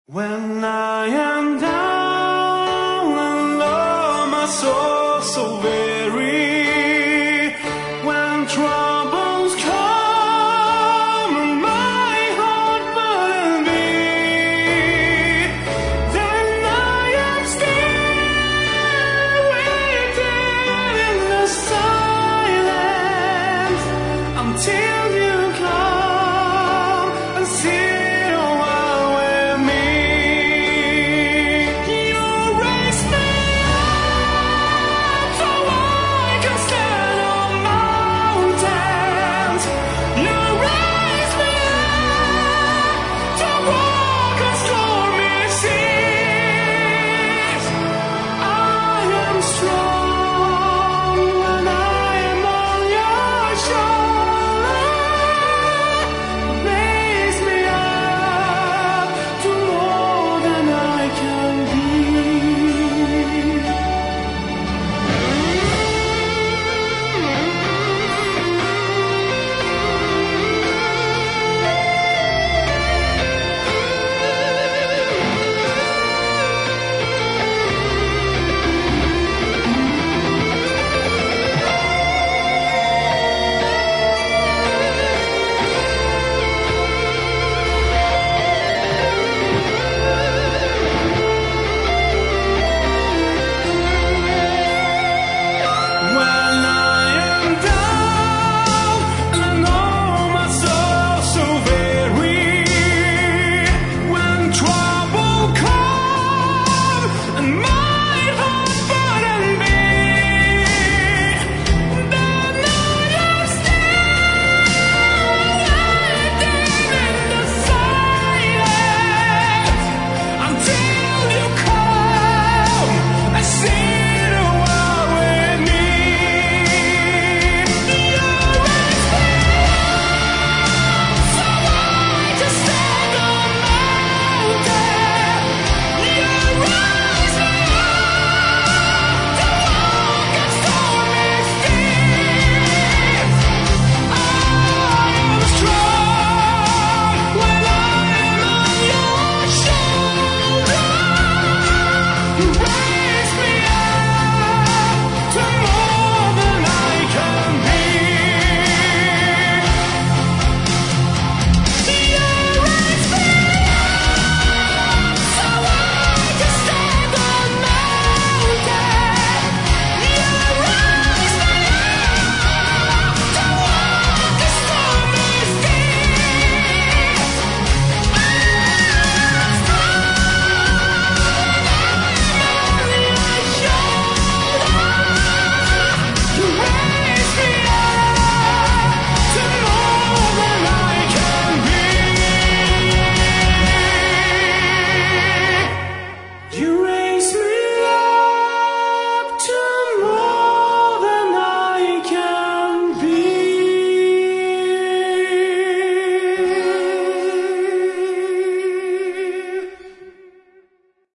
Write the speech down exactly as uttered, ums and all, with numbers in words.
When I am down and low, my soul so weary. When troubles come and my heart burden beat, then I am still waiting in the silence until you come and sit a while with me. You